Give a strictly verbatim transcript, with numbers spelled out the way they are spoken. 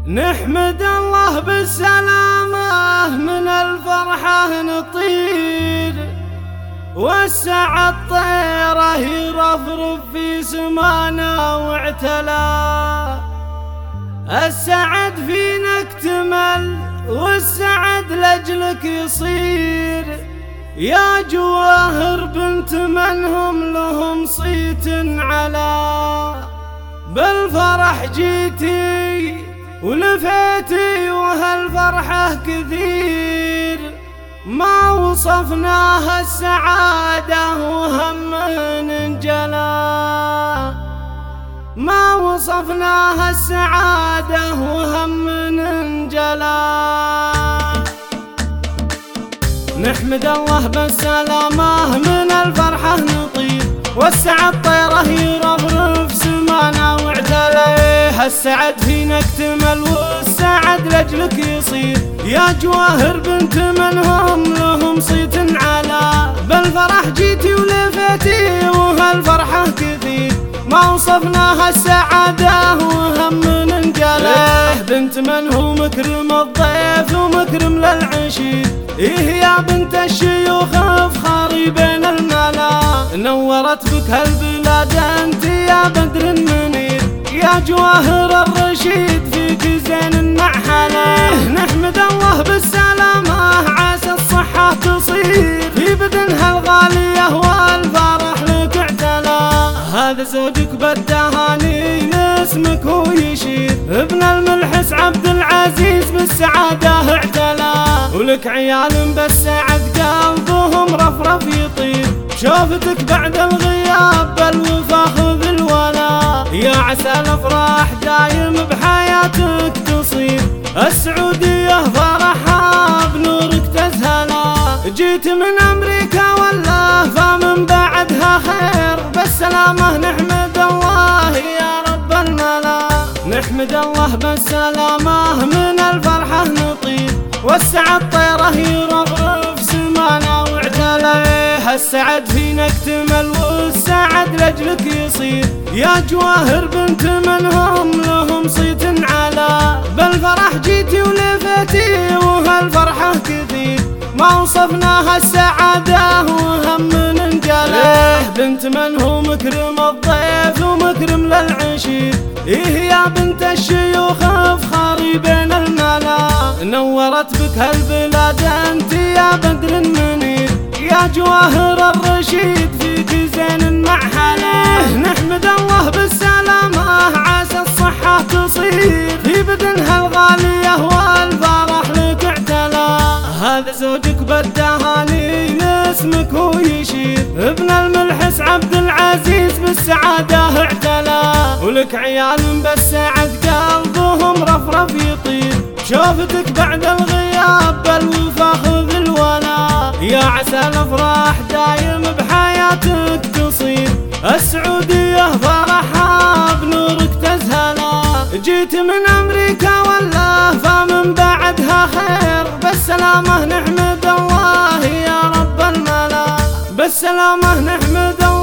نحمد الله بالسلامة من الفرحة نطير، والسعد طيره يرفرف في سمانا واعتلى. السعد فينا اكتمل والسعد لأجلك يصير، يا جواهر بنت منهم لهم صيت على. بالفرح جيتي ولفيتي وهالفرحة كثير، ما وصفناها السعادة وهم انجلى. ما وصفناها السعادة وهم انجلى. نحمد الله بالسلامة من الفرحة نطير، والسعد طيره يرفرف سمانا واعتليه. السعد فينا اكتمل والسعد لأجلك يصير، يا جواهر بنت منهم لهم صيت على. بالفرح جيتي ولفيتي وهالفرحة كثير، ما وصفناها السعادة وهم انجليه. بنت من هو مكرم الضيف ومكرم للعشير، إيه يا بنت الشيوخ افخاري بين الملا. نورت بك هالبلاد انت يا بدر منير، يا جواهر الرشيد فيك زين مع حلاه. نحمد الله بالسلامة عسى الصحة تصير، في بدنها الغالية والفرح لك اعتلى. هذا زوجك بالتهاني لاسمك هو يشير، ابن الملحس عبد العزيز بالسعادة اعتلى. ولك عيال بالسعد قلبهم رفرف يطير، شوفتك بعد الغياب بالوفا خذ الولا. يا عسى الافراح دايم بحياتك تصير، السعودية فرحها بنورك تزهلا. جيت من امريكا والله فمن بعدها خير، بالسلامة نحمد الله يا رب الملا. نحمد الله بالسلامة من الفرحة نطير، والسعد طيره يرفرف سمانا واعتليه. السعد فينا اكتمل والسعد لأجلك يصير، يا جواهر بنت منهم لهم صيت على. بالفرح جيتي ولفيتي وهالفرحة كثير، ما وصفناها السعادة وهم انجليه. بنت من هو مكرم الضيف ومكرم للعشير، إيه يا بنت الشيوخ افخاري بين الملا. نورت بك هالبلاد انت يا بدر منير، يا جواهر الرشيد فيك زين مع حلاه. نحمد الله بالسلامة عسى الصحة تصير، في بدنها الغالية والفرح لك اعتلى. هذا زوجك بالتهاني لاسمك هو يشير، ابن الملحس عبد العزيز بالسعادة اعتلى. ولك عيال بالسعد قلبهم رفرف يطير، شوفتك بعد الغياب بالوفا خذ الولا. يا عسى الافراح دايم بحياتك تصير، السعودية فرحها بنورك تزهلا. جيت من امريكا والله فمن بعدها خير، بالسلامة نحمد الله يا رب الملا. بالسلامة نحمد الله